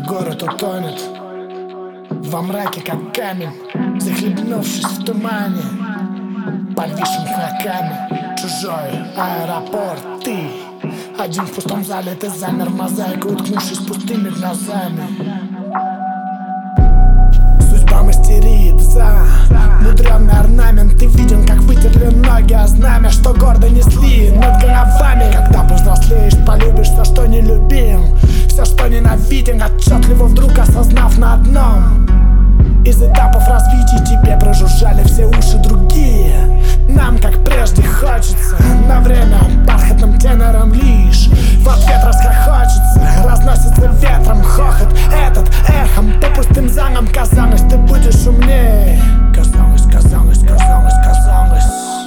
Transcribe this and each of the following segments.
Город утонет во мраке, как камень, захлебнувшись в тумане, повисшим клоками. Чужой аэропорт, ты один в пустом зале, ты замер мозаикой, уткнувшись пустыми глазами. Судьба мастерит за мудрёный орнамент. Ты виден, как вытерли ноги, а знамя, что гордо несли над головами. Когда повзрослеешь, полюбишь все, что не любим, все, что ненавиден, отчетливо вдруг осознав на одном из этапов развития тебе прожужжали все уши другие. Нам, как прежде, хочется на время бархатным тенором лишь в ответ расхохочется. Разносится ветром хохот этот эхом по пустым залам. Казалось, ты будешь умней. Казалось, казалось, казалось, казалось.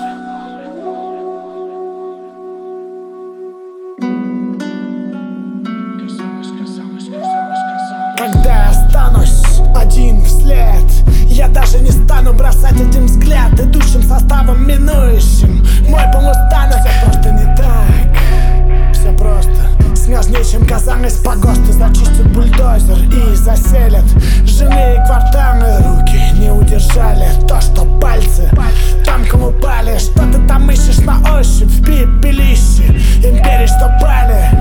Когда я останусь один вслед, я даже не стану бросать один взгляд идущим составом минующим мой полустанок. Все просто не так, все просто снежнее, чем казалось. По ГОСТу зачистят бульдозер и заселят жилые кварталы. Руки не удержали то, что пальцы тонко упали. Что ты там ищешь на ощупь в пепелище империй, что пали?